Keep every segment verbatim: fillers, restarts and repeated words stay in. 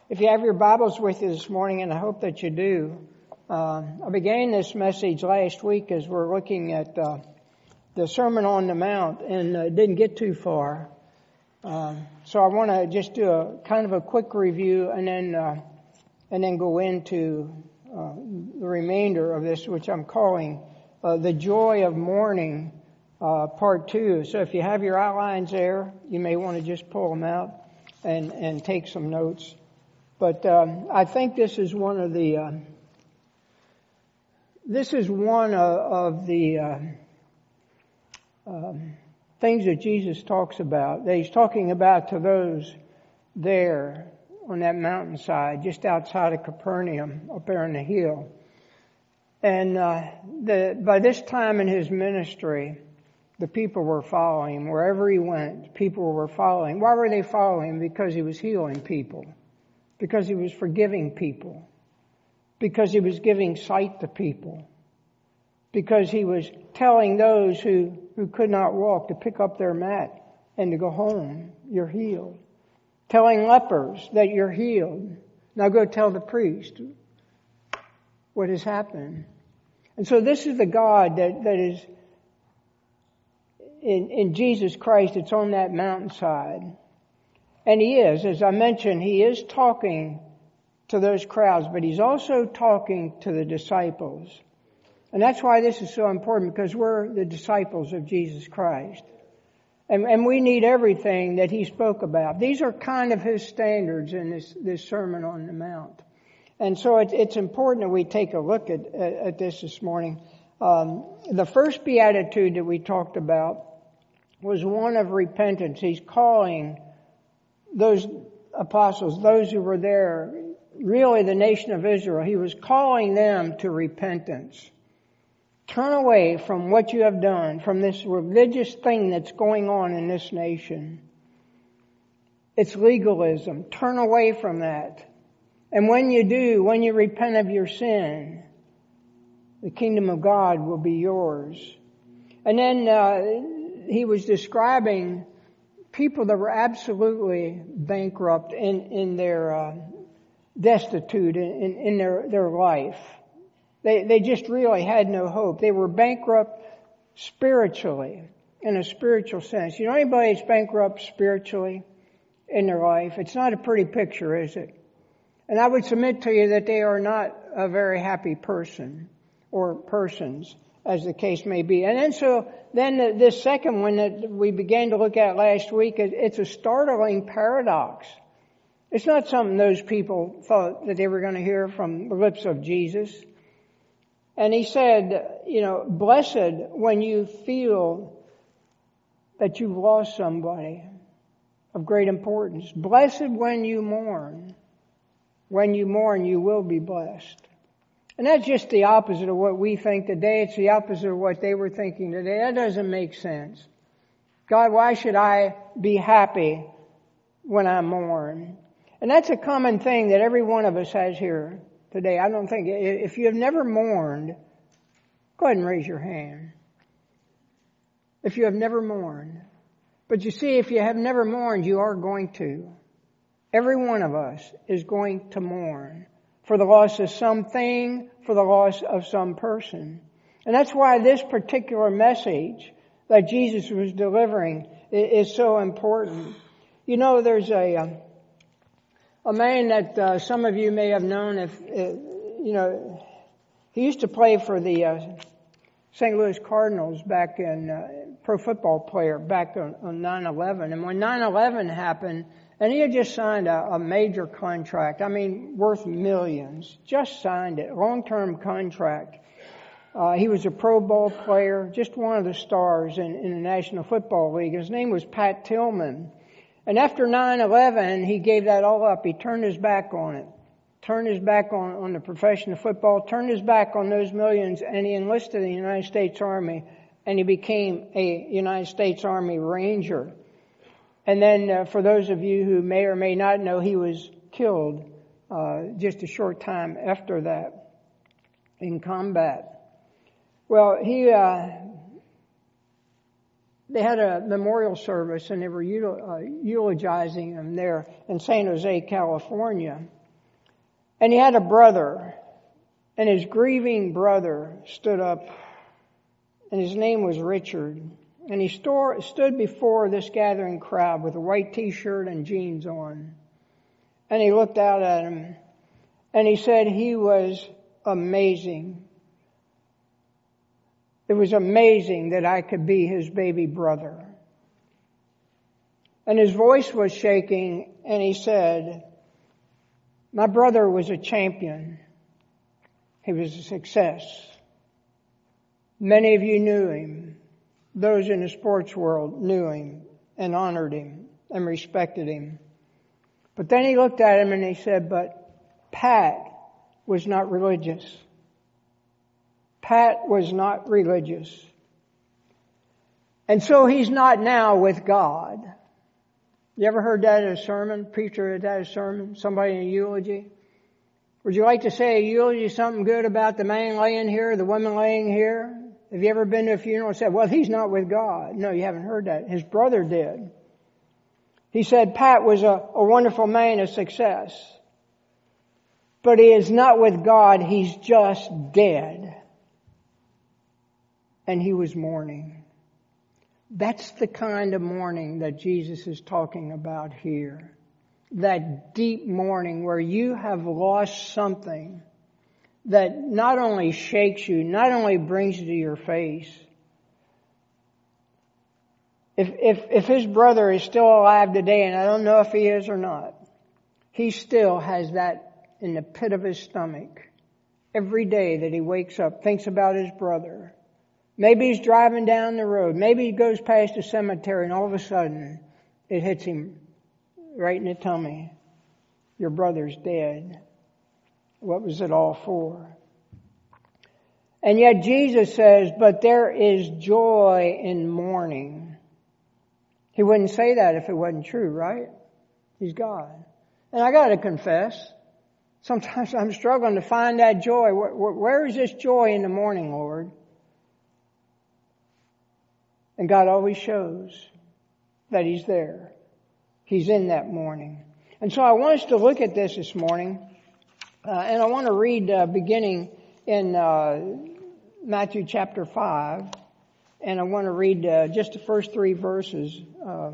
If you have your Bibles with you this morning, and I hope that you do, uh, I began this message last week as we're looking at uh, the Sermon on the Mount, and uh, didn't get too far. Uh, so I want to just do a kind of a quick review, and then uh, and then go into uh, the remainder of this, which I'm calling uh, the joy of mourning, uh, part two. So if you have your outlines there, you may want to just pull them out and and take some notes. But um, I think this is one of the uh, this is one of, of the uh, um, things that Jesus talks about. That he's talking about to those there on that mountainside, just outside of Capernaum, up there on the hill. And uh, the, by this time in his ministry, the people were following him wherever he went. People were following. Why were they following him? Because he was healing people. Because he was forgiving people. Because he was giving sight to people. Because he was telling those who, who could not walk to pick up their mat and to go home. You're healed. Telling lepers that you're healed. Now go tell the priest what has happened. And so this is the God that, that is in, in Jesus Christ. It's on that mountainside. And he is, as I mentioned, he is talking to those crowds, but he's also talking to the disciples. And that's why this is so important, because we're the disciples of Jesus Christ. And, and we need everything that he spoke about. These are kind of his standards in this, this Sermon on the Mount. And so it, it's important that we take a look at, at, at this this morning. Um, the first beatitude that we talked about was one of repentance. He's calling those apostles, those who were there, really the nation of Israel, he was calling them to repentance. Turn away from what you have done, from this religious thing that's going on in this nation. It's legalism. Turn away from that. And when you do, when you repent of your sin, the kingdom of God will be yours. And then uh, he was describing people that were absolutely bankrupt in, in their uh, destitute in, in their, their life. They, they just really had no hope. They were bankrupt spiritually, in a spiritual sense. You know anybody that's bankrupt spiritually in their life? It's not a pretty picture, is it? And I would submit to you that they are not a very happy person or persons, as the case may be. And then so, then the, this second one that we began to look at last week, it's a startling paradox. It's not something those people thought that they were going to hear from the lips of Jesus. And he said, you know, blessed when you feel that you've lost somebody of great importance. Blessed when you mourn. When you mourn, you will be blessed. And that's just the opposite of what we think today. It's the opposite of what they were thinking today. That doesn't make sense. God, why should I be happy when I mourn? And that's a common thing that every one of us has here today. I don't think, if you have never mourned, go ahead and raise your hand. If you have never mourned. But you see, if you have never mourned, you are going to. Every one of us is going to mourn for the loss of something, for the loss of some person. And that's why this particular message that Jesus was delivering is so important. You know, there's a a man that uh, some of you may have known. If uh, you know, he used to play for the uh, Saint Louis Cardinals back in uh, pro football player back on, on nine eleven. And when nine eleven happened, and he had just signed a, a major contract, I mean, worth millions, just signed it, long-term contract. Uh, he was a Pro Bowl player, just one of the stars in, in the National Football League. His name was Pat Tillman. And after nine eleven, he gave that all up. He turned his back on it, turned his back on, on the profession of football, turned his back on those millions, and he enlisted in the United States Army, and he became a United States Army Ranger. And then uh, for those of you who may or may not know, he was killed uh, just a short time after that in combat. Well, he uh, they had a memorial service, and they were uh, eulogizing him there in San Jose, California. And he had a brother, and his grieving brother stood up, and his name was Richard. And he store, stood before this gathering crowd with a white t-shirt and jeans on. And he looked out at him, and he said he was amazing. It was amazing that I could be his baby brother. And his voice was shaking, and he said, my brother was a champion. He was a success. Many of you knew him. Those in the sports world knew him and honored him and respected him. But then he looked at him and he said, but Pat was not religious. Pat was not religious. And so he's not now with God. You ever heard that in a sermon? Preacher heard that in a sermon? Somebody in a eulogy? Would you like to say a eulogy, something good about the man laying here, the woman laying here? Have you ever been to a funeral and said, well, he's not with God? No, you haven't heard that. His brother did. He said Pat was a, a wonderful man of success. But he is not with God. He's just dead. And he was mourning. That's the kind of mourning that Jesus is talking about here. That deep mourning where you have lost something that not only shakes you, not only brings you to your face. If, if, if his brother is still alive today, and I don't know if he is or not, he still has that in the pit of his stomach. Every day that he wakes up, thinks about his brother. Maybe he's driving down the road. Maybe he goes past a cemetery and all of a sudden it hits him right in the tummy. Your brother's dead. What was it all for? And yet Jesus says, but there is joy in mourning. He wouldn't say that if it wasn't true, right? He's God. And I got to confess, sometimes I'm struggling to find that joy. Where, where is this joy in the morning, Lord? And God always shows that He's there. He's in that morning. And so I want us to look at this this morning. Uh, and I want to read uh, beginning in uh, Matthew chapter five. And I want to read uh, just the first three verses. Uh,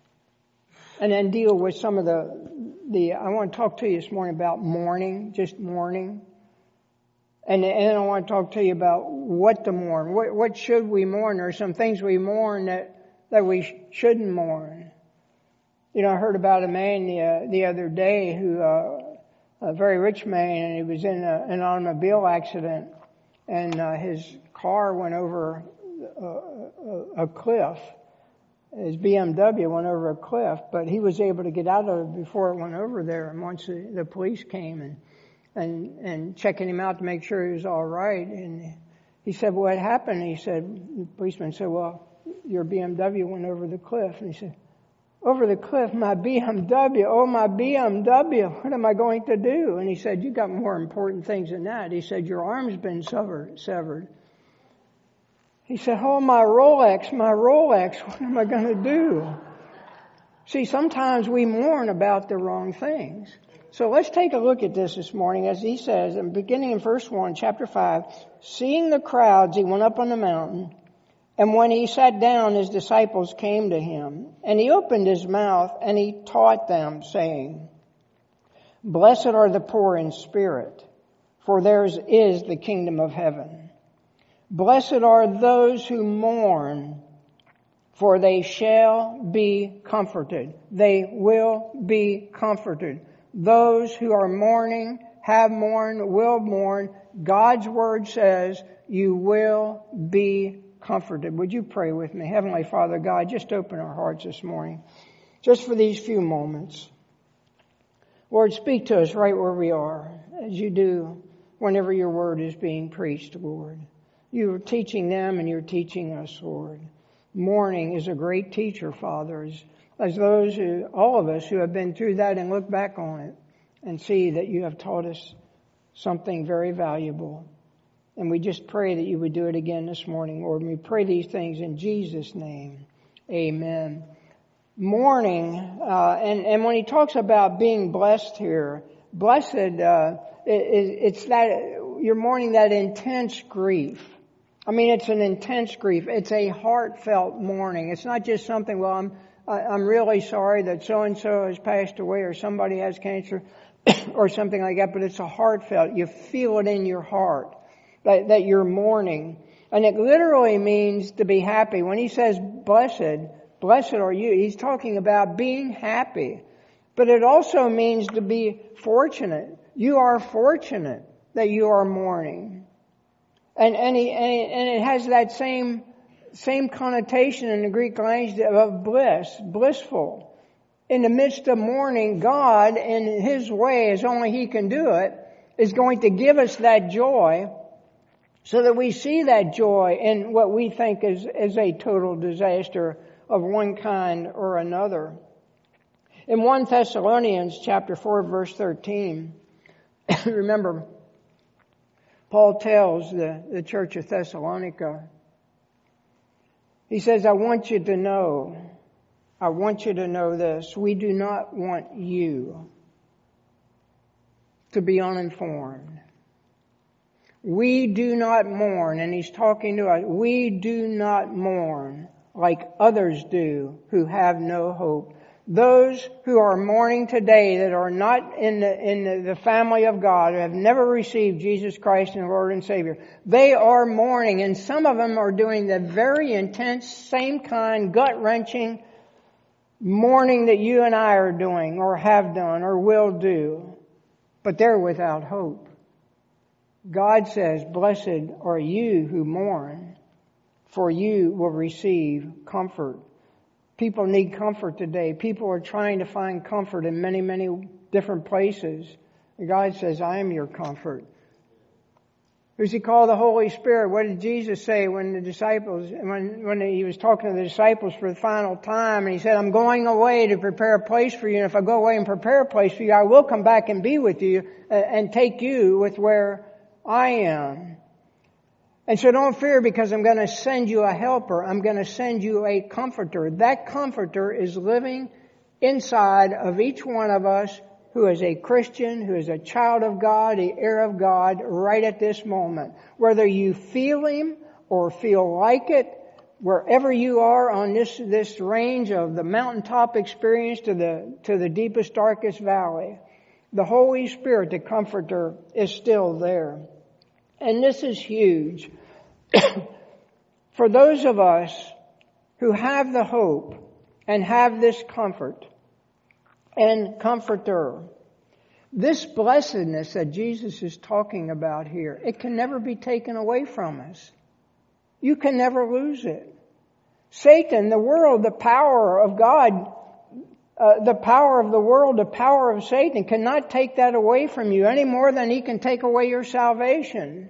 and then deal with some of the, the, I want to talk to you this morning about mourning, just mourning. And, and I want to talk to you about what to mourn. What, what should we mourn? There are some things we mourn that, that we sh- shouldn't mourn. You know, I heard about a man the, uh, the other day who, uh, a very rich man, and he was in a, an automobile accident, and uh, his car went over a, a, a cliff. His B M W went over a cliff, but he was able to get out of it before it went over there. And once the, the police came and and and checking him out to make sure he was all right, and he said, "What happened?" He said, the policeman said, "Well, your B M W went over the cliff." And he said, "Over the cliff, my B M W, oh my B M W, what am I going to do?" And he said, "You got more important things than that." He said, "Your arm's been severed." severed. He said, "Oh, my Rolex, my Rolex, what am I going to do?" See, sometimes we mourn about the wrong things. So let's take a look at this this morning. As he says, and beginning in verse one, chapter five, seeing the crowds, he went up on the mountain. And when he sat down, his disciples came to him. And he opened his mouth and he taught them, saying, "Blessed are the poor in spirit, for theirs is the kingdom of heaven. Blessed are those who mourn, for they shall be comforted." They will be comforted. Those who are mourning, have mourned, will mourn. God's word says you will be comforted. Would you pray with me? Heavenly Father God, just open our hearts this morning, just for these few moments. Lord, speak to us right where we are, as you do whenever your word is being preached, Lord. You are teaching them and you're teaching us, Lord. Mourning is a great teacher, Father, as, as those who, all of us who have been through that and look back on it and see that you have taught us something very valuable. And we just pray that you would do it again this morning, Lord. And we pray these things in Jesus' name. Amen. Mourning, uh, and, and when he talks about being blessed here, blessed, uh, it, it's that, you're mourning that intense grief. I mean, it's an intense grief. It's a heartfelt mourning. It's not just something, well, I'm, I'm really sorry that so-and-so has passed away or somebody has cancer or something like that, but it's a heartfelt. You feel it in your heart that, that you're mourning. And it literally means to be happy. When he says blessed, blessed are you, he's talking about being happy. But it also means to be fortunate. You are fortunate that you are mourning. And, and, he, and it has that same, same connotation in the Greek language of bliss, blissful. In the midst of mourning, God, in His way, as only He can do it, is going to give us that joy so that we see that joy in what we think is, is a total disaster of one kind or another. In First Thessalonians chapter four, verse thirteen, remember, Paul tells the, the church of Thessalonica, he says, I want you to know, I want you to know this, we do not want you to be uninformed. We do not mourn, and he's talking to us, we do not mourn like others do who have no hope. Those who are mourning today that are not in the, in the, the family of God, who have never received Jesus Christ and Lord and Savior, they are mourning, and some of them are doing the very intense, same kind, gut-wrenching mourning that you and I are doing, or have done, or will do. But they're without hope. God says, blessed are you who mourn, for you will receive comfort. People need comfort today. People are trying to find comfort in many, many different places. And God says, I am your comfort. Who's He called the Holy Spirit? What did Jesus say when the disciples, when, when He was talking to the disciples for the final time, and He said, I'm going away to prepare a place for you, and if I go away and prepare a place for you, I will come back and be with you and take you with where I am. And so don't fear, because I'm going to send you a helper. I'm going to send you a comforter. That comforter is living inside of each one of us who is a Christian, who is a child of God, the heir of God, right at this moment. Whether you feel Him or feel like it, wherever you are on this, this range of the mountaintop experience to the, to the deepest, darkest valley, the Holy Spirit, the comforter, is still there. And this is huge. For those of us who have the hope and have this comfort and comforter, this blessedness that Jesus is talking about here, it can never be taken away from us. You can never lose it. Satan, the world, the power of God, uh, the power of the world, the power of Satan cannot take that away from you any more than he can take away your salvation.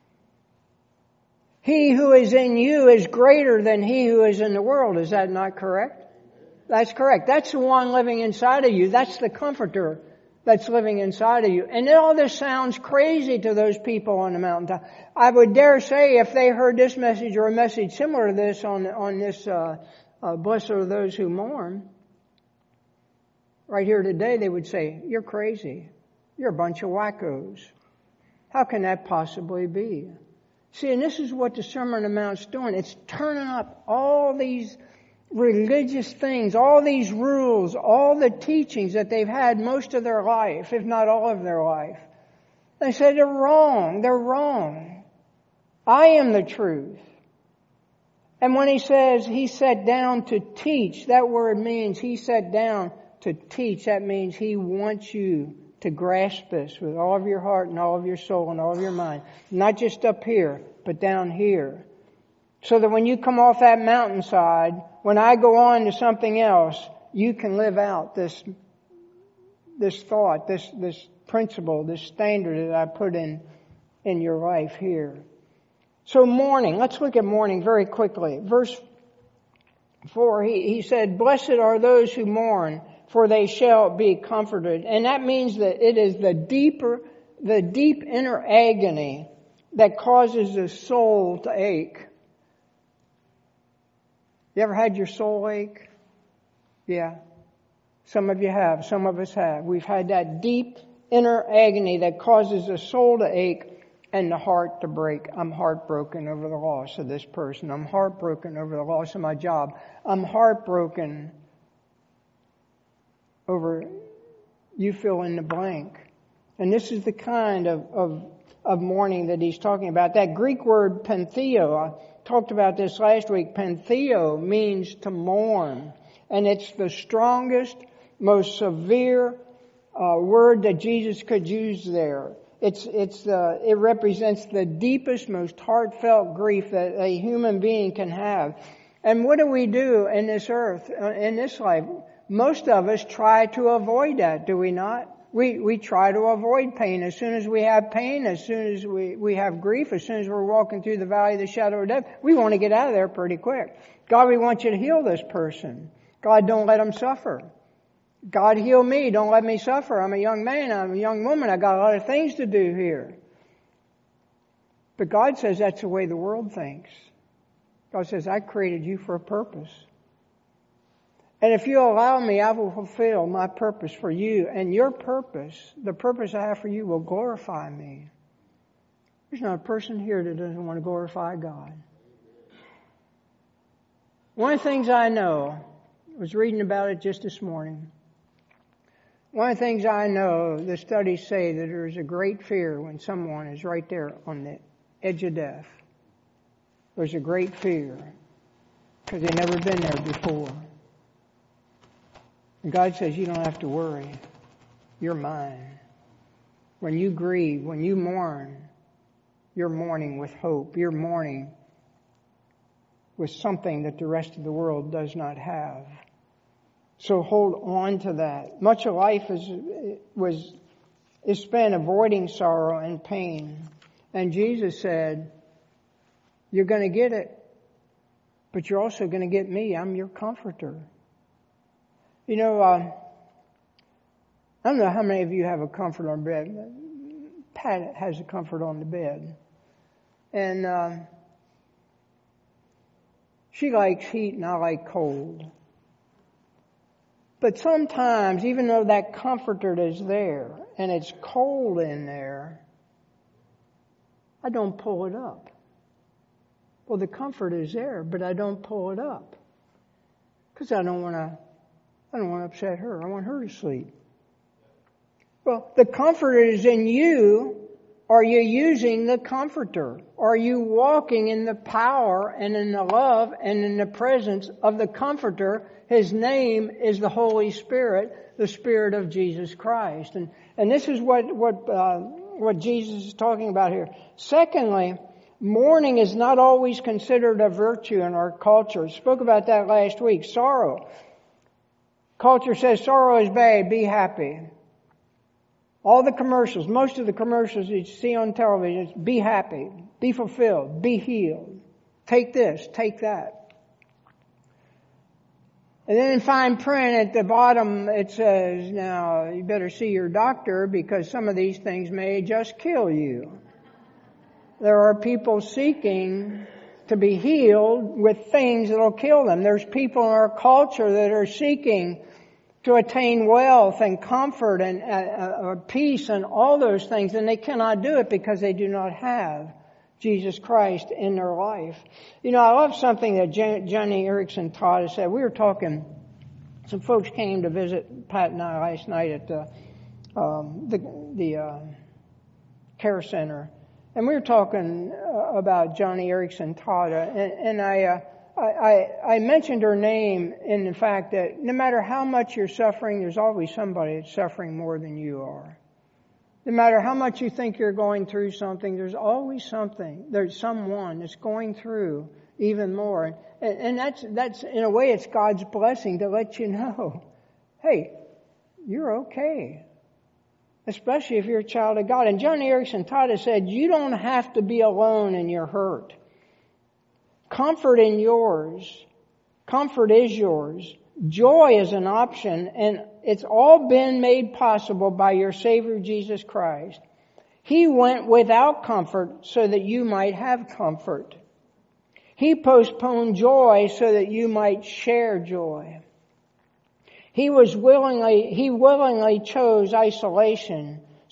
He who is in you is greater than he who is in the world. Is that not correct? That's correct. That's the one living inside of you. That's the comforter that's living inside of you. And all this sounds crazy to those people on the mountaintop. I would dare say if they heard this message or a message similar to this on, on this, uh, uh, blessed are those who mourn, right here today, they would say, you're crazy. You're a bunch of wackos. How can that possibly be? See, and this is what the Sermon on the Mount's doing. It's turning up all these religious things, all these rules, all the teachings that they've had most of their life, if not all of their life. They say they're wrong. They're wrong. I am the truth. And when he says he sat down to teach, that word means he sat down to teach. That means he wants you to grasp this with all of your heart and all of your soul and all of your mind. Not just up here, but down here. So that when you come off that mountainside, when I go on to something else, you can live out this, this thought, this, this principle, this standard that I put in, in your life here. So mourning, let's look at mourning very quickly. Verse four, he, he said, blessed are those who mourn, for they shall be comforted. And that means that it is the deeper, the deep inner agony that causes the soul to ache. You ever had your soul ache? Yeah. Some of you have. Some of us have. We've had that deep inner agony that causes the soul to ache and the heart to break. I'm heartbroken over the loss of this person. I'm heartbroken over the loss of my job. I'm heartbroken over you fill in the blank. And this is the kind of, of, of mourning that he's talking about. That Greek word pentheo, I talked about this last week. Pentheo means to mourn. And it's the strongest, most severe uh, word that Jesus could use there. It's, it's, uh, it represents the deepest, most heartfelt grief that a human being can have. And what do we do in this earth, uh, in this life? Most of us try to avoid that, do we not? We, we try to avoid pain. As soon as we have pain, as soon as we, we have grief, as soon as we're walking through the valley of the shadow of death, we want to get out of there pretty quick. God, we want you to heal this person. God, don't let them suffer. God, heal me. Don't let me suffer. I'm a young man. I'm a young woman. I got a lot of things to do here. But God says that's the way the world thinks. God says, I created you for a purpose. And if you allow me, I will fulfill my purpose for you. And your purpose, the purpose I have for you, will glorify me. There's not a person here that doesn't want to glorify God. One of the things I know, I was reading about it just this morning. One of the things I know, the studies say that there's a great fear when someone is right there on the edge of death. There's a great fear because they've never been there before. And God says, you don't have to worry. You're mine. When you grieve, when you mourn, you're mourning with hope. You're mourning with something that the rest of the world does not have. So hold on to that. Much of life is was is spent avoiding sorrow and pain. And Jesus said, you're going to get it, but you're also going to get me. I'm your comforter. You know, uh, I don't know how many of you have a comfort on bed. Pat has a comfort on the bed. And uh, she likes heat and I like cold. But sometimes, even though that comforter is there and it's cold in there, I don't pull it up. Well, the comfort is there, but I don't pull it up because I don't want to. I don't want to upset her. I want her to sleep. Well, the comforter is in you. Are you using the comforter? Are you walking in the power and in the love and in the presence of the comforter? His name is the Holy Spirit, the Spirit of Jesus Christ. And, and this is what, what, uh, what Jesus is talking about here. Secondly, mourning is not always considered a virtue in our culture. I spoke about that last week. Sorrow. Culture says sorrow is bad, be happy. All the commercials, most of the commercials you see on television, is be happy, be fulfilled, be healed. Take this, take that. And then in fine print at the bottom it says, now you better see your doctor because some of these things may just kill you. There are people seeking to be healed with things that will kill them. There's people in our culture that are seeking to attain wealth and comfort and uh, uh, peace and all those things, and they cannot do it because they do not have Jesus Christ in their life. You know, I love something that Jan- Johnny Erickson taught us. Said we were talking. Some folks came to visit Pat and I last night at the um, the, the uh, care center. And we were talking uh, about Johnny Erickson Tada, and, and I, uh, I, I mentioned her name in the fact that no matter how much you're suffering, there's always somebody that's suffering more than you are. No matter how much you think you're going through something, there's always something, there's someone that's going through even more. And, and that's, that's, in a way, it's God's blessing to let you know, hey, you're okay. Especially if you're a child of God. And Johnny Erickson Tada said, you don't have to be alone in your hurt. Comfort in yours. Comfort is yours. Joy is an option, and it's all been made possible by your Savior Jesus Christ. He went without comfort so that you might have comfort. He postponed joy so that you might share joy. He was willingly, he willingly chose isolation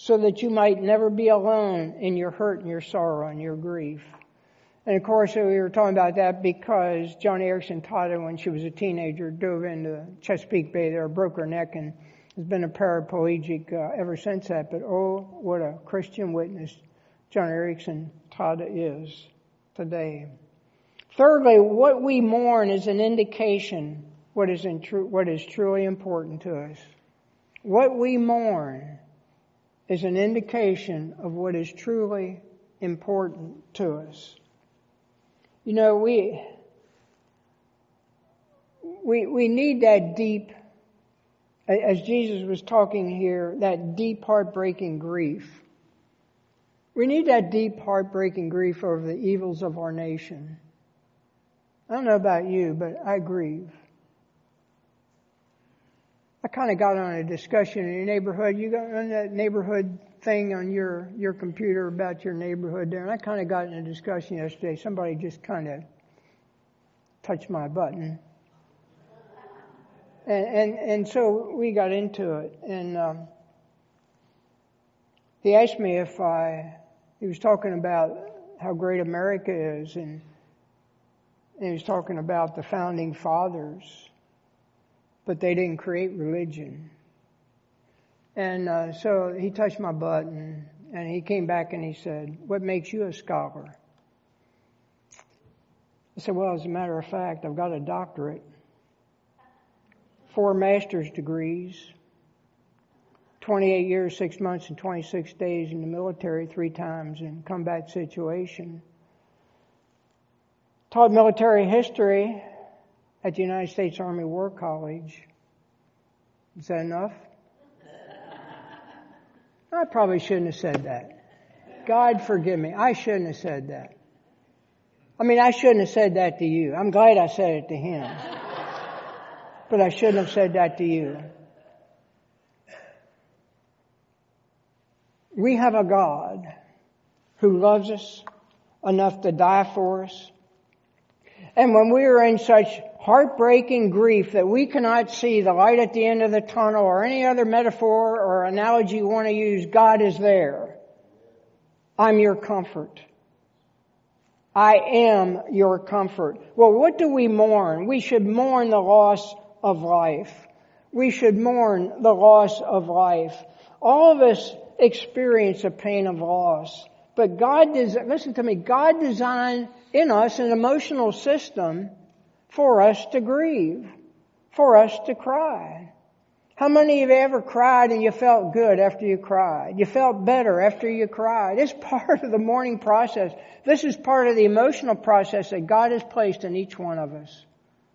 so that you might never be alone in your hurt and your sorrow and your grief. And of course, we were talking about that because Joni Eareckson Tada, when she was a teenager, dove into Chesapeake Bay there, broke her neck, and has been a paraplegic uh, ever since that. But oh, what a Christian witness Joni Eareckson Tada is today. Thirdly, what we mourn is an indication what is in tru- what is truly important to us. What we mourn is an indication of what is truly important to us. You know, we we we need that deep, as Jesus was talking here, that deep heartbreaking grief. We need that deep heartbreaking grief over the evils of our nation. I don't know about you, but I grieve. I kind of got on a discussion in your neighborhood. You got on that neighborhood thing on your, your computer about your neighborhood there. And I kind of got in a discussion yesterday. Somebody just kind of touched my button. And, and, and so we got into it. And, um, he asked me if I, he was talking about how great America is, and, and he was talking about the founding fathers, but they didn't create religion. And uh, so he touched my button, and he came back and he said, "What makes you a scholar?" I said, "Well, as a matter of fact, I've got a doctorate, four master's degrees, twenty-eight years, six months, and twenty-six days in the military, three times in combat situation. Taught military history at the United States Army War College." Is that enough? I probably shouldn't have said that. God forgive me. I shouldn't have said that. I mean, I shouldn't have said that to you. I'm glad I said it to him. But I shouldn't have said that to you. We have a God who loves us enough to die for us. And when we are in such heartbreaking grief that we cannot see the light at the end of the tunnel or any other metaphor or analogy you want to use, God is there. I'm your comfort. I am your comfort. Well, what do we mourn? We should mourn the loss of life. We should mourn the loss of life. All of us experience a pain of loss. But God, des- listen to me, God designed in us an emotional system for us to grieve, for us to cry. How many of you ever cried and you felt good after you cried? You felt better after you cried. It's part of the mourning process. This is part of the emotional process that God has placed in each one of us.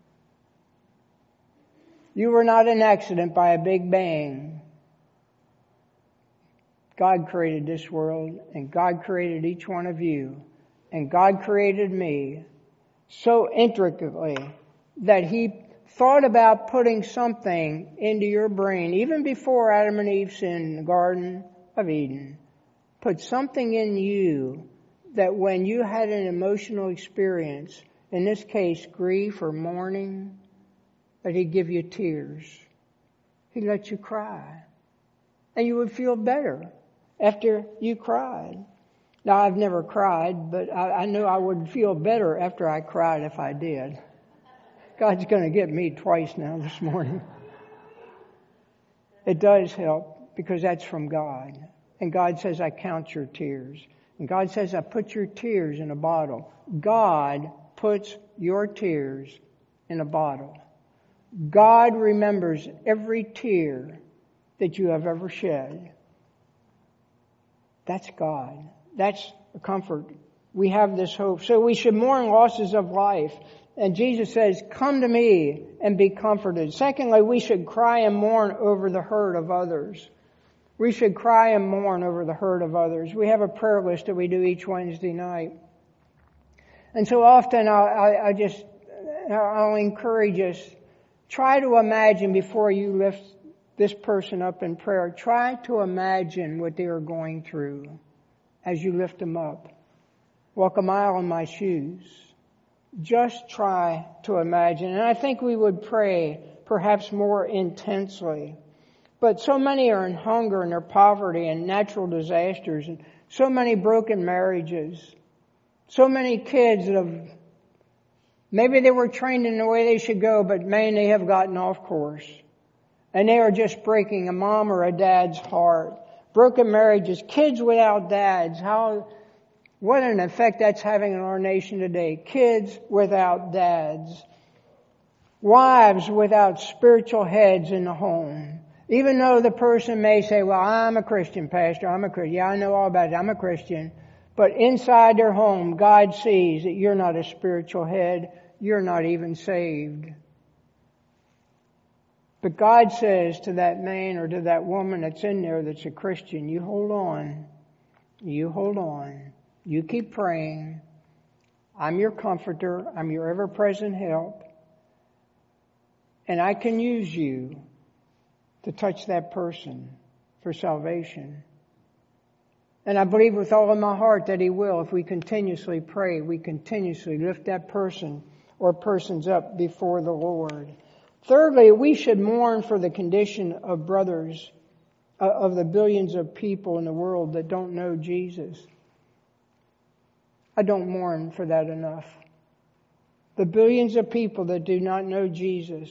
You were not an accident by a big bang. God created this world, and God created each one of you, and God created me so intricately that He thought about putting something into your brain, even before Adam and Eve sinned in the Garden of Eden, put something in you that when you had an emotional experience, in this case grief or mourning, that He'd give you tears. He'd let you cry. And you would feel better after you cried. Now, I've never cried, but I, I knew I would feel better after I cried if I did. God's going to get me twice now this morning. It does help because that's from God. And God says, I count your tears. And God says, I put your tears in a bottle. God puts your tears in a bottle. God remembers every tear that you have ever shed. That's God. That's a comfort. We have this hope. So we should mourn losses of life. And Jesus says, come to me and be comforted. Secondly, we should cry and mourn over the hurt of others. We should cry and mourn over the hurt of others. We have a prayer list that we do each Wednesday night. And so often I, I, I just, I'll encourage us, try to imagine before you lift this person up in prayer, try to imagine what they are going through as you lift them up. Walk a mile in my shoes. Just try to imagine. And I think we would pray perhaps more intensely But so many are in hunger and their poverty and natural disasters, and so many broken marriages, so many kids that have, maybe they were trained in the way they should go, but man, they have gotten off course. And they are just breaking a mom or a dad's heart. Broken marriages, kids without dads, how, what an effect that's having on our nation today. Kids without dads. Wives without spiritual heads in the home. Even though the person may say, well, I'm a Christian, Pastor, I'm a Christian. Yeah, I know all about it, I'm a Christian. But inside their home, God sees that you're not a spiritual head. You're not even saved. But God says to that man or to that woman that's in there that's a Christian, you hold on. You hold on. You keep praying. I'm your comforter. I'm your ever-present help. And I can use you to touch that person for salvation. And I believe with all of my heart that He will if we continuously pray, we continuously lift that person or persons up before the Lord. Thirdly, we should mourn for the condition of brothers, uh, of the billions of people in the world that don't know Jesus. I don't mourn for that enough. The billions of people that do not know Jesus.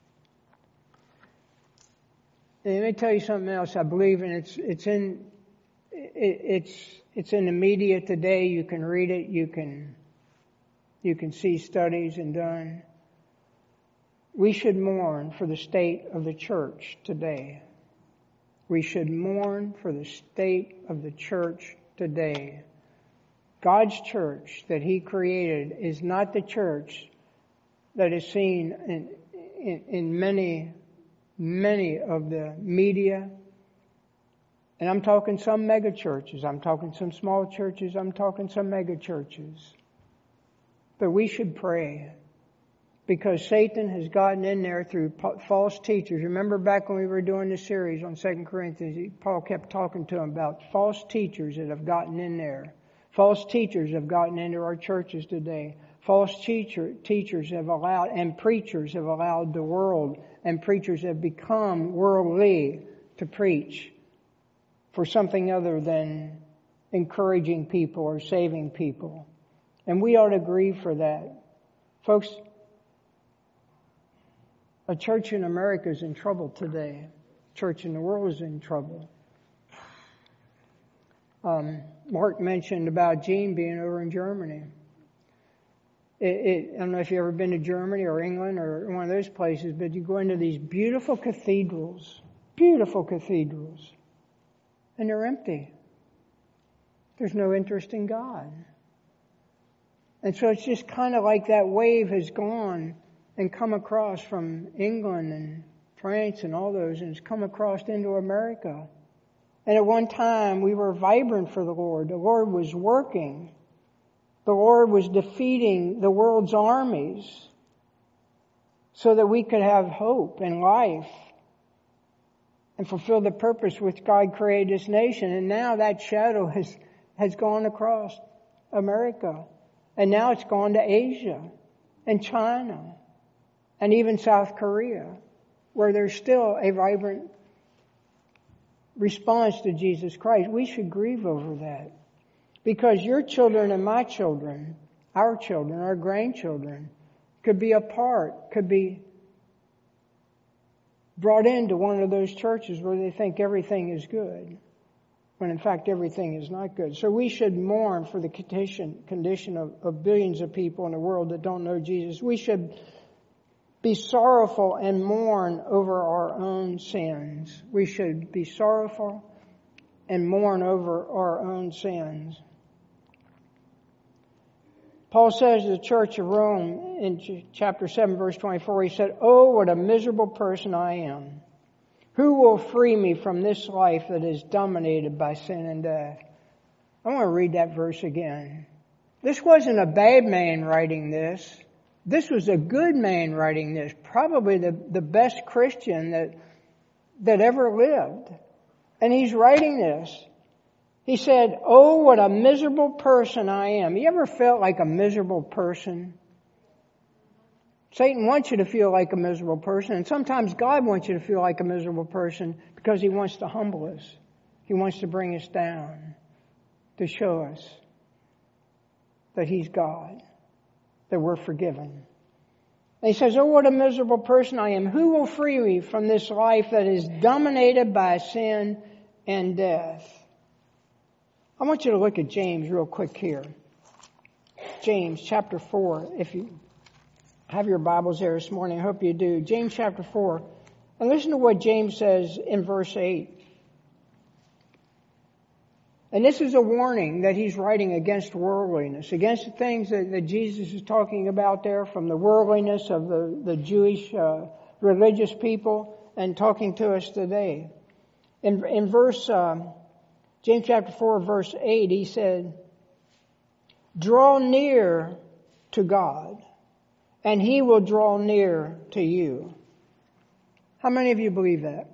And let me tell you something else. I believe, and it's it's in it, it's it's in the media today. You can read it. You can you can see studies and done. We should mourn for the state of the church today. We should mourn for the state of the church today. God's church that He created is not the church that is seen in, in, in many, many of the media. And I'm talking some mega churches. I'm talking some small churches. I'm talking some mega churches. But we should pray. Because Satan has gotten in there through false teachers. Remember back when we were doing the series on Second Corinthians, Paul kept talking to them about false teachers that have gotten in there. False teachers have gotten into our churches today. False teacher, teachers have allowed, and preachers have allowed the world, and preachers have become worldly to preach for something other than encouraging people or saving people. And we ought to grieve for that. Folks, a church in America is in trouble today. A church in the world is in trouble. Um, Mark mentioned about Gene being over in Germany. It, it, I don't know if you've ever been to Germany or England or one of those places, but you go into these beautiful cathedrals, beautiful cathedrals, and they're empty. There's no interest in God. And so it's just kind of like that wave has gone and come across from England and France and all those, and it's come across into America. And at one time, we were vibrant for the Lord. The Lord was working. The Lord was defeating the world's armies so that we could have hope and life and fulfill the purpose which God created this nation. And now that shadow has, has gone across America. And now it's gone to Asia and China. And even South Korea, where there's still a vibrant response to Jesus Christ. We should grieve over that. Because your children and my children, our children, our grandchildren, could be a part, could be brought into one of those churches where they think everything is good, when in fact everything is not good. So we should mourn for the condition, condition of, of billions of people in the world that don't know Jesus. We should be sorrowful and mourn over our own sins. We should be sorrowful and mourn over our own sins. Paul says to the church of Rome in chapter seven, verse twenty-four, he said, "Oh, what a miserable person I am. Who will free me from this life that is dominated by sin and death?" I want to read that verse again. This wasn't a bad man writing this. This was a good man writing this, probably the, the best Christian that, that ever lived. And he's writing this. He said, "Oh, what a miserable person I am." You ever felt like a miserable person? Satan wants you to feel like a miserable person, and sometimes God wants you to feel like a miserable person because He wants to humble us. He wants to bring us down, to show us that He's God, that we're forgiven. And He says, oh, what a miserable person I am. Who will free me from this life that is dominated by sin and death? I want you to look at James real quick here. James chapter four, if you have your Bibles there this morning, I hope you do. James chapter four. And listen to what James says in verse eight. And this is a warning that he's writing against worldliness, against the things that, that Jesus is talking about there, from the worldliness of the, the Jewish uh, religious people, and talking to us today. In, in verse, um, James chapter four, verse eight, he said, draw near to God, and He will draw near to you. How many of you believe that?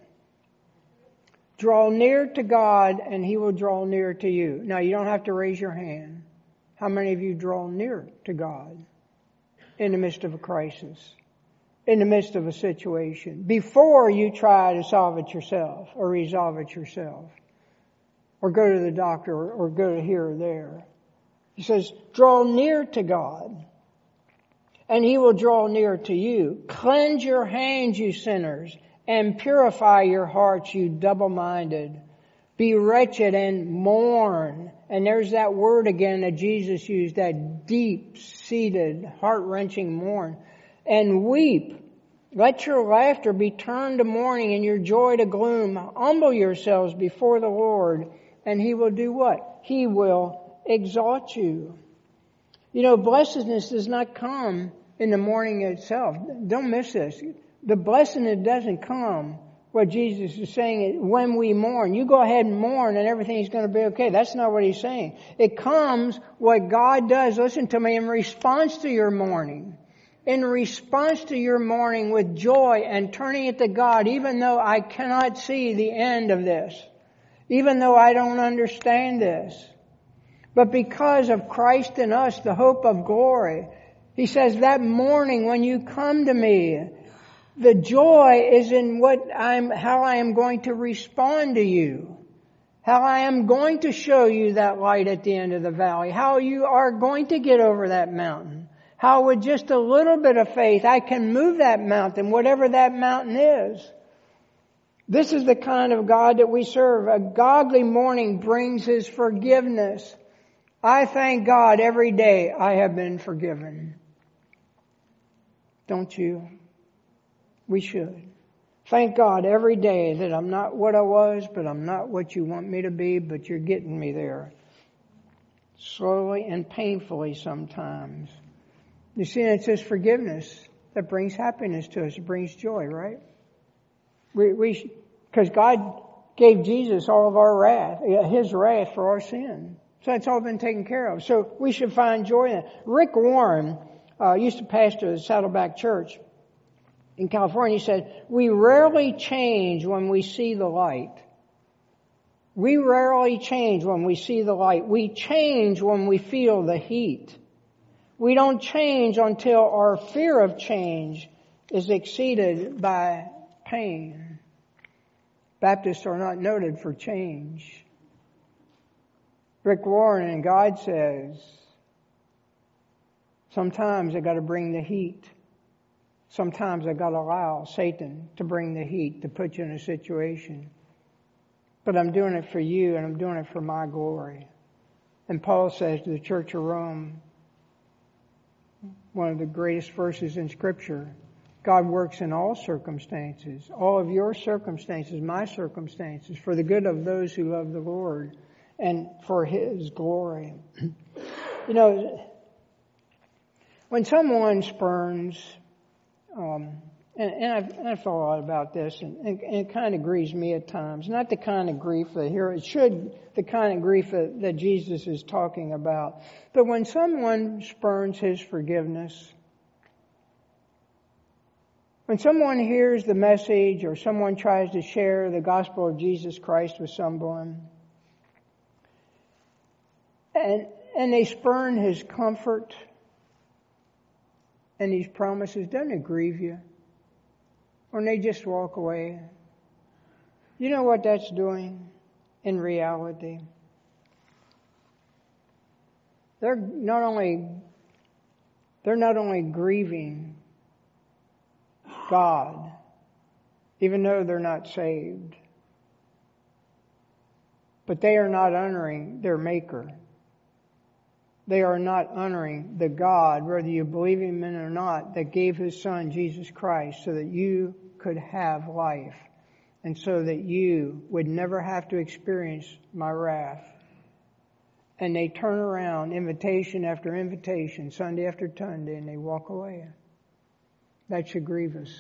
Draw near to God, and He will draw near to you. Now, you don't have to raise your hand. How many of you draw near to God in the midst of a crisis, in the midst of a situation, before you try to solve it yourself or resolve it yourself, or go to the doctor or go to here or there? He says, draw near to God, and He will draw near to you. Cleanse your hands, you sinners, and purify your hearts, you double-minded. Be wretched and mourn. And there's that word again that Jesus used, that deep-seated, heart-wrenching mourn. And weep. Let your laughter be turned to mourning and your joy to gloom. Humble yourselves before the Lord, and He will do what? He will exalt you. You know, blessedness does not come in the morning itself. Don't miss this. The blessedness doesn't come, what Jesus is saying, when we mourn. You go ahead and mourn and everything's going to be okay. That's not what He's saying. It comes what God does, listen to me, in response to your mourning. In response to your mourning with joy and turning it to God, even though I cannot see the end of this. Even though I don't understand this. But because of Christ in us, the hope of glory, He says that morning when you come to me, the joy is in what I'm, how I am going to respond to you. How I am going to show you that light at the end of the valley. How you are going to get over that mountain. How with just a little bit of faith I can move that mountain, whatever that mountain is. This is the kind of God that we serve. A godly mourning brings His forgiveness. I thank God every day I have been forgiven. Don't you? We should. Thank God every day that I'm not what I was, but I'm not what you want me to be, but you're getting me there. Slowly and painfully sometimes. You see, it's this forgiveness that brings happiness to us. It brings joy, right? We, we, because God gave Jesus all of our wrath, His wrath for our sin. So it's all been taken care of. So we should find joy in it. Rick Warren uh, used to pastor the Saddleback Church in California. He said, we rarely change when we see the light. We rarely change when we see the light. We change when we feel the heat. We don't change until our fear of change is exceeded by pain. Baptists are not noted for change. Rick Warren and God says, sometimes I got to bring the heat. Sometimes I got to allow Satan to bring the heat, to put you in a situation. But I'm doing it for you, and I'm doing it for my glory. And Paul says to the Church of Rome, one of the greatest verses in Scripture, God works in all circumstances, all of your circumstances, my circumstances, for the good of those who love the Lord and for His glory. You know, when someone spurns, um, and, and I've, I've thought a lot about this, and, and, and it kind of grieves me at times. Not the kind of grief that here, it should, the kind of grief that, that Jesus is talking about. But when someone spurns His forgiveness, when someone hears the message or someone tries to share the gospel of Jesus Christ with someone, and, and they spurn His comfort, and these promises, doesn't it grieve you? When they just walk away. You know what that's doing in reality? They're not only, they're not only grieving God, even though they're not saved, but they are not honoring their Maker. They are not honoring the God, whether you believe Him in or not, that gave His Son, Jesus Christ, so that you could have life and so that you would never have to experience my wrath. And they turn around, invitation after invitation, Sunday after Sunday, and they walk away. That should grieve us.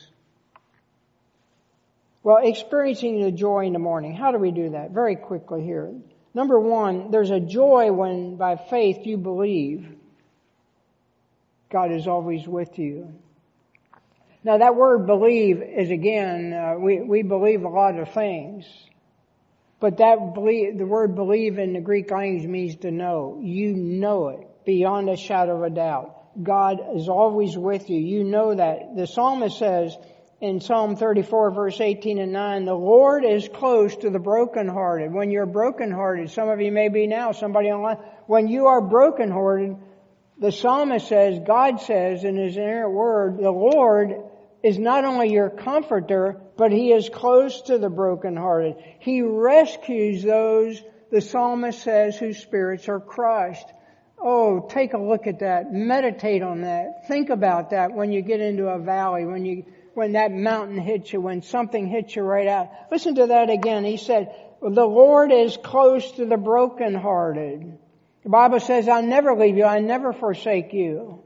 Well, experiencing the joy in the morning. How do we do that? Very quickly here. Number one, there's a joy when by faith you believe God is always with you. Now that word believe is again, uh, we, we believe a lot of things. But that believe, the word believe in the Greek language means to know. You know it beyond a shadow of a doubt. God is always with you. You know that. The psalmist says in Psalm thirty-four verse eighteen and nine, the Lord is close to the brokenhearted. When you're brokenhearted, some of you may be now, somebody online, when you are brokenhearted, the psalmist says, God says in His inerrant word, the Lord is not only your comforter, but He is close to the brokenhearted. He rescues those, the psalmist says, whose spirits are crushed. Oh, take a look at that. Meditate on that. Think about that when you get into a valley, when you, when that mountain hits you, when something hits you right out. Listen to that again. He said, the Lord is close to the brokenhearted. The Bible says, I'll never leave you. I'll never forsake you.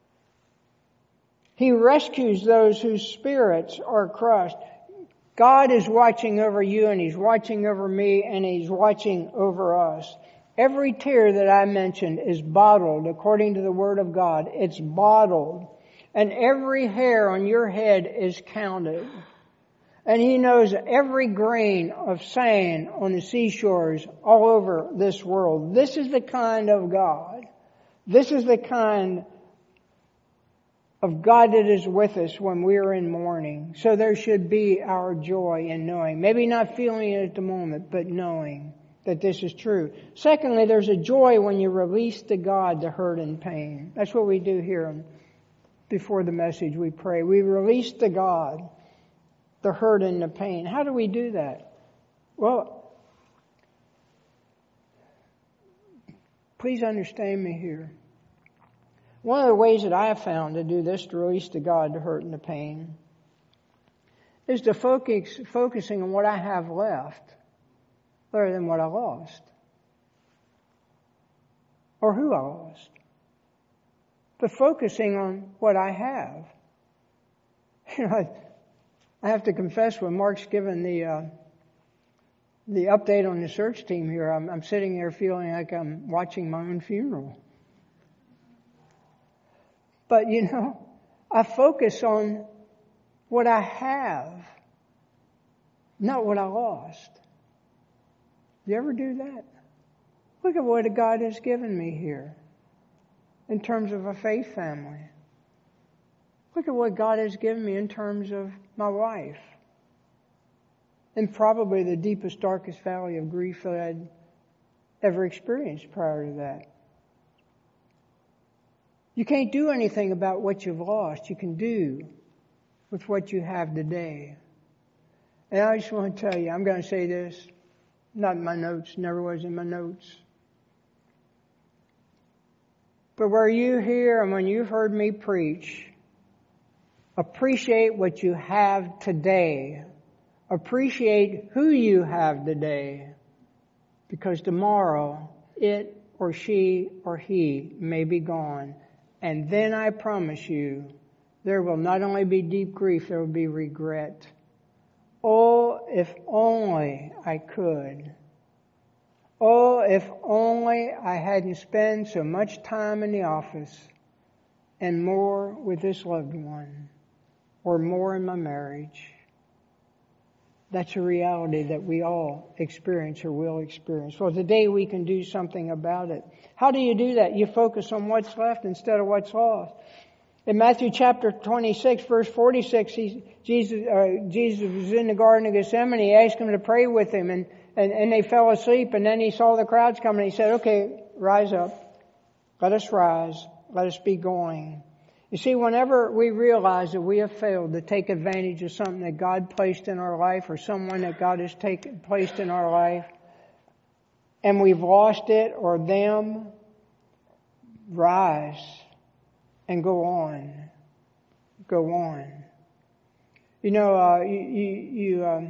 He rescues those whose spirits are crushed. God is watching over you, and He's watching over me, and He's watching over us. Every tear that I mentioned is bottled according to the Word of God. It's bottled. And every hair on your head is counted. And He knows every grain of sand on the seashores all over this world. This is the kind of God. This is the kind of God that is with us when we are in mourning. So there should be our joy in knowing. Maybe not feeling it at the moment, but knowing that this is true. Secondly, there's a joy when you release to God the hurt and pain. That's what we do here before the message. We pray. We release to God the hurt and the pain. How do we do that? Well, please understand me here. One of the ways that I have found to do this, to release to God the hurt and the pain, is to focus, focusing on what I have left rather than what I lost. Or who I lost. But focusing on what I have. You know, I, I have to confess, when Mark's given the uh, the update on the search team here, I'm, I'm sitting there feeling like I'm watching my own funeral. But, you know, I focus on what I have, not what I lost. You ever do that? Look at what God has given me here in terms of a faith family. Look at what God has given me in terms of my wife. And probably the deepest, darkest valley of grief that I'd ever experienced prior to that. You can't do anything about what you've lost. You can do with what you have today. And I just want to tell you, I'm going to say this, not in my notes, never was in my notes. But where you hear and when you've heard me preach, appreciate what you have today. Appreciate who you have today. Because tomorrow, it or she or he may be gone. And then I promise you, there will not only be deep grief, there will be regret. Oh, if only I could. Oh, if only I hadn't spent so much time in the office and more with this loved one or more in my marriage. That's a reality that we all experience or will experience. Well, today we can do something about it. How do you do that? You focus on what's left instead of what's lost. In Matthew chapter twenty-six, verse forty-six, he, Jesus, uh, Jesus was in the Garden of Gethsemane. He asked them to pray with him, and, and, and they fell asleep. And then he saw the crowds coming. He said, okay, rise up. Let us rise. Let us be going. You see, whenever we realize that we have failed to take advantage of something that God placed in our life, or someone that God has taken, placed in our life, and we've lost it or them, rise and go on. Go on. You know, uh, you, you, you um,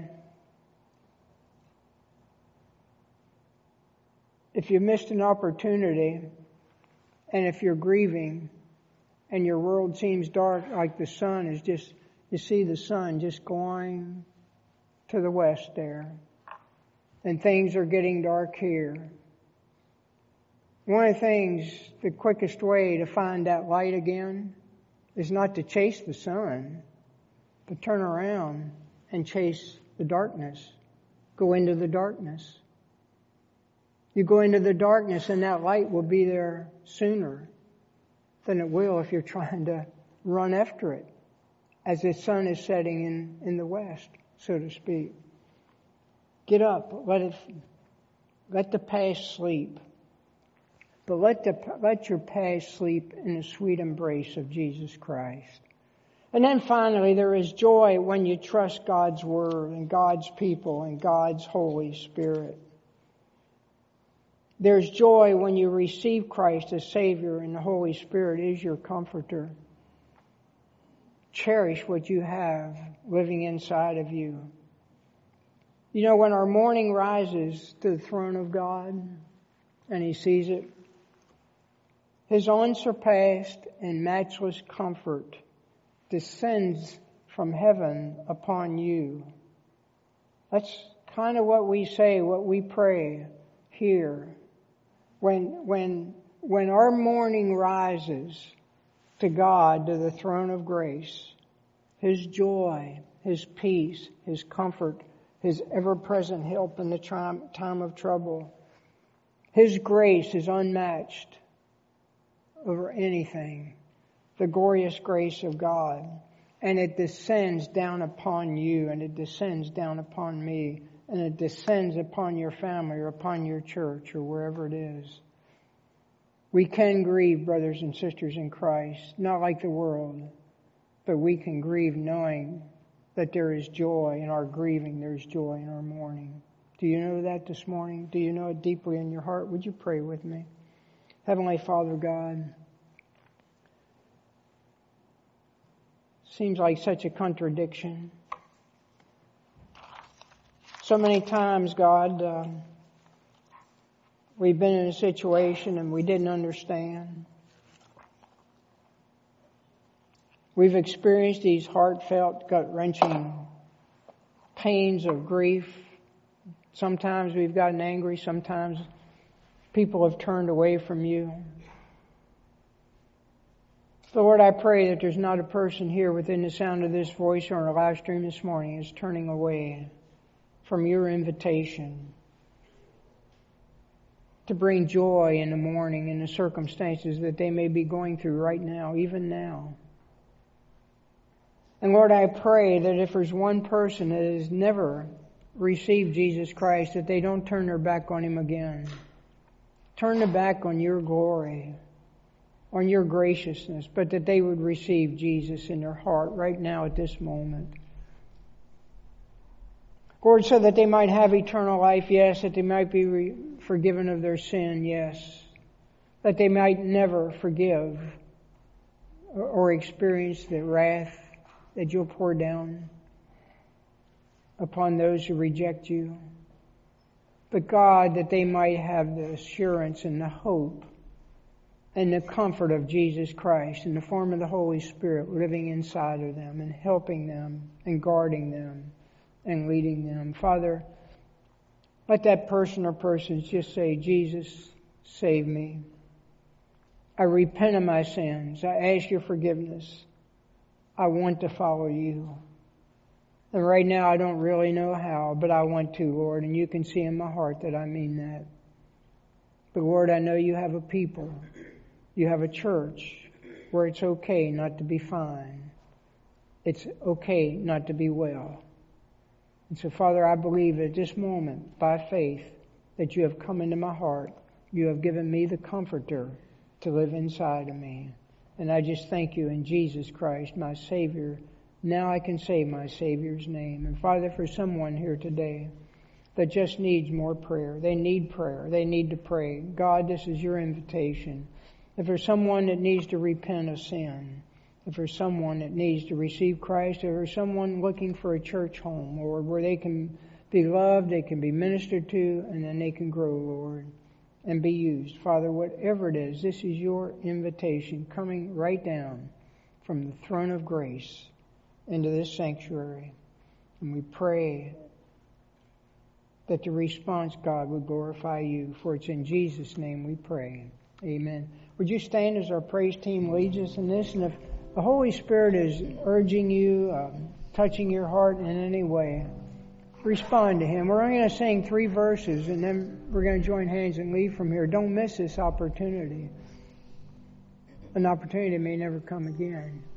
if you missed an opportunity, and if you're grieving, and your world seems dark, like the sun is just, you see the sun just going to the west there. And things are getting dark here. One of the things, the quickest way to find that light again is not to chase the sun, but turn around and chase the darkness. Go into the darkness. You go into the darkness and that light will be there sooner than it will if you're trying to run after it as the sun is setting in, in the west, so to speak. Get up. Let it, let the past sleep. But let the, let your past sleep in the sweet embrace of Jesus Christ. And then finally, there is joy when you trust God's Word and God's people and God's Holy Spirit. There's joy when you receive Christ as Savior and the Holy Spirit is your comforter. Cherish what you have living inside of you. You know, when our morning rises to the throne of God and He sees it, His unsurpassed and matchless comfort descends from heaven upon you. That's kind of what we say, what we pray here. When, when, when our morning rises to God, to the throne of grace, His joy, His peace, His comfort, His ever-present help in the time of trouble, His grace is unmatched over anything. The glorious grace of God. And it descends down upon you, and it descends down upon me, and it descends upon your family or upon your church or wherever it is. We can grieve, brothers and sisters in Christ, not like the world, but we can grieve knowing that there is joy in our grieving, there is joy in our mourning. Do you know that this morning? Do you know it deeply in your heart? Would you pray with me? Heavenly Father God, seems like such a contradiction. So many times, God, uh, we've been in a situation and we didn't understand. We've experienced these heartfelt, gut-wrenching pains of grief. Sometimes we've gotten angry. Sometimes people have turned away from you. Lord, I pray that there's not a person here within the sound of this voice or on a live stream this morning is turning away from your invitation to bring joy in the morning in the circumstances that they may be going through right now, even now. And Lord, I pray that if there's one person that has never received Jesus Christ, that they don't turn their back on Him again. Turn their back on your glory, on your graciousness, but that they would receive Jesus in their heart right now at this moment. Lord, so that they might have eternal life, yes, that they might be re- forgiven of their sin, yes, that they might never forgive or, or experience the wrath that you'll pour down upon those who reject you. But God, that they might have the assurance and the hope and the comfort of Jesus Christ in the form of the Holy Spirit living inside of them and helping them and guarding them and leading them. Father, let that person or persons just say, Jesus, save me. I repent of my sins. I ask your forgiveness. I want to follow you. And right now I don't really know how, but I want to, Lord, and you can see in my heart that I mean that. But Lord, I know you have a people. You have a church where it's okay not to be fine. It's okay not to be well. And so, Father, I believe at this moment, by faith, that you have come into my heart. You have given me the Comforter to live inside of me. And I just thank you in Jesus Christ, my Savior. Now I can say my Savior's name. And Father, for someone here today that just needs more prayer, they need prayer. They need to pray. God, this is your invitation. If there's someone that needs to repent of sin, if there's someone that needs to receive Christ, if there's someone looking for a church home, Lord, where they can be loved, they can be ministered to, and then they can grow, Lord, and be used. Father, whatever it is, this is your invitation coming right down from the throne of grace into this sanctuary. And we pray that the response, God, would glorify you. For it's in Jesus' name we pray. Amen. Would you stand as our praise team leads us in this? And if the Holy Spirit is urging you, um, touching your heart in any way, respond to Him. We're only going to sing three verses, and then we're going to join hands and leave from here. Don't miss this opportunity. An opportunity that may never come again.